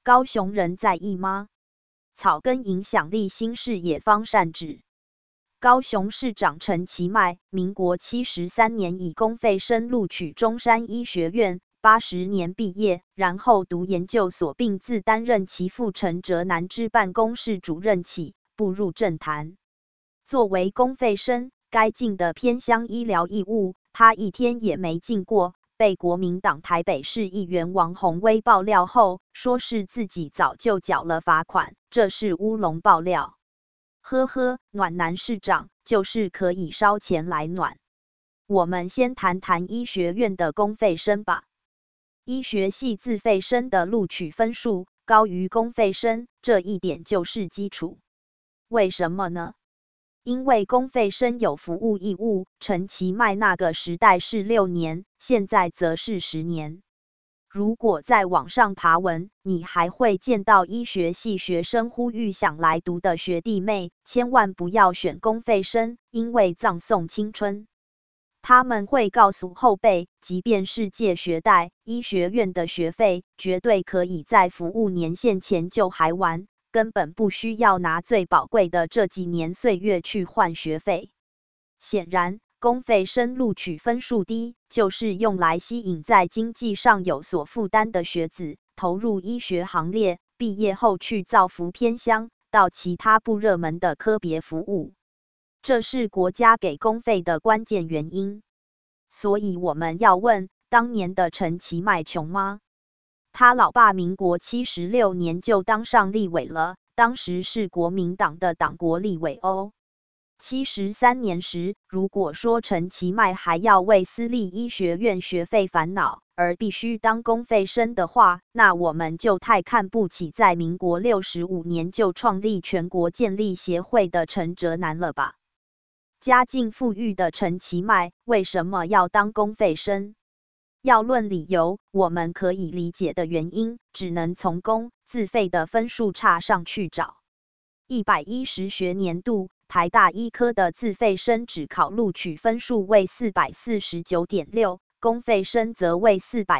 高雄人在意吗？草根影响力新视野方善治。高雄市长陈其迈，民国73年以公费生录取中山医学院，80年毕业，然后读研究所，并自担任其父陈哲南之办公室主任起，步入政坛。作为公费生，该尽的偏乡医疗义务，他一天也没尽过。被国民党台北市议员王宏威爆料后，说是自己早就缴了罚款，这是乌龙爆料。呵呵，暖男市长就是可以烧钱来暖。我们先谈谈医学院的公费生吧。医学系自费生的录取分数高于公费生，这一点就是基础。为什么呢？因为公费生有服务义务，陈其迈那个时代是6年，现在则是10年。如果在网上爬文，你还会见到医学系学生呼吁想来读的学弟妹，千万不要选公费生，因为葬送青春。他们会告诉后辈，即便是借学贷，医学院的学费绝对可以在服务年限前就还完。根本不需要拿最宝贵的这几年岁月去换学费。显然，公费生录取分数低，就是用来吸引在经济上有所负担的学子投入医学行列，毕业后去造福偏乡，到其他不热门的科别服务。这是国家给公费的关键原因。所以我们要问，当年的陈其迈穷吗？他老爸民国76年就当上立委了，当时是国民党的党国立委哦。73年时，如果说陈其迈还要为私立医学院学费烦恼，而必须当公费生的话，那我们就太看不起在民国65年就创立全国健力协会的陈哲南了吧？家境富裕的陈其迈为什么要当公费生？要论理由，我们可以理解的原因，只能从公自费的分数差上去找。110学年度，台大医科的自费生只考录取分数为 449.6， 公费生则为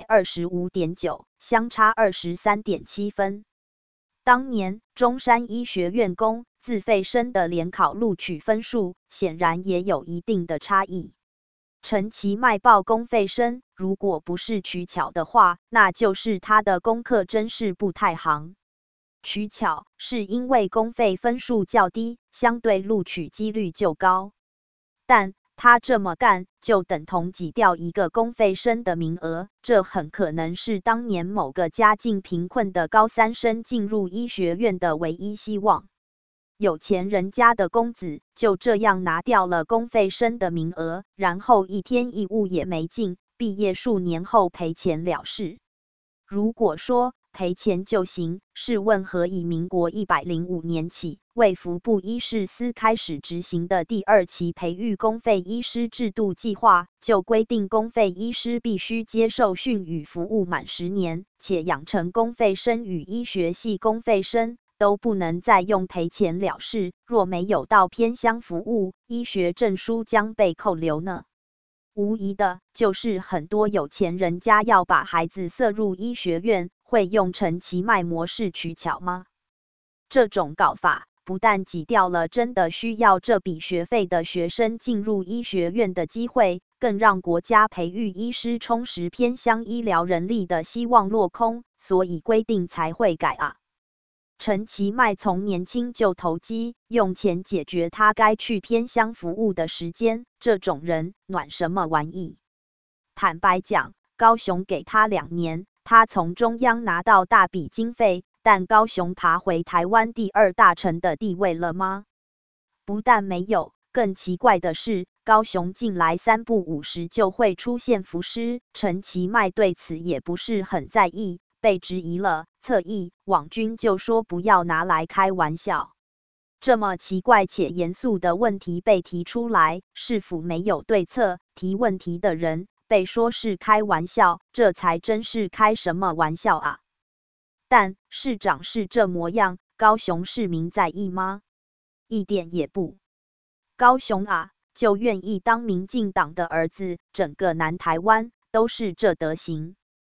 425.9， 相差 23.7 分。当年中山医学院公自费生的联考录取分数，显然也有一定的差异。陈其迈报公费生，如果不是取巧的话，那就是他的功课真是不太行。取巧是因为公费分数较低，相对录取几率就高。但他这么干，就等同挤掉一个公费生的名额，这很可能是当年某个家境贫困的高三生进入医学院的唯一希望。有钱人家的公子就这样拿掉了公费生的名额，然后一天义务也没尽，毕业数年后赔钱了事。如果说赔钱就行，试问何以民国105年起，卫福部医事司开始执行的第2期培育公费医师制度计划，就规定公费医师必须接受训与服务满10年，且养成公费生与医学系公费生都不能再用赔钱了事，若没有到偏乡服务，医学证书将被扣留呢？无疑的就是很多有钱人家要把孩子塞入医学院，会用陈其迈模式取巧吗？这种搞法不但挤掉了真的需要这笔学费的学生进入医学院的机会，更让国家培育医师充实偏乡医疗人力的希望落空，所以规定才会改啊。陈其迈从年轻就投机，用钱解决他该去偏乡服务的时间，这种人暖什么玩意？坦白讲，高雄给他2年，他从中央拿到大笔经费，但高雄爬回台湾第2大城的地位了吗？不但没有，更奇怪的是，高雄近来3不5时就会出现浮尸，陈其迈对此也不是很在意。被质疑了，侧翼网军就说不要拿来开玩笑。这么奇怪且严肃的问题被提出来，市府没有对策，提问题的人被说是开玩笑，这才真是开什么玩笑啊！但市长是这模样，高雄市民在意吗？一点也不。高雄啊，就愿意当民进党的儿子，整个南台湾都是这德行。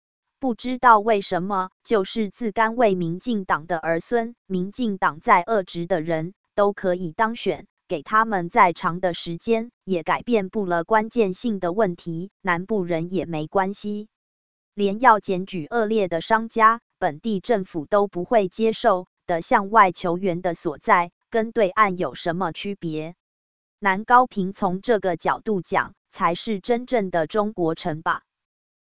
不知道为什么，就是自甘为民进党的儿孙，民进党再恶质的人都可以当选，给他们再长的时间，也改变不了关键性的问题，南部人也没关系。连要检举恶劣的商家，本地政府都不会接受的向外求援的所在，跟对岸有什么区别？南高屏从这个角度讲，才是真正的中国城吧。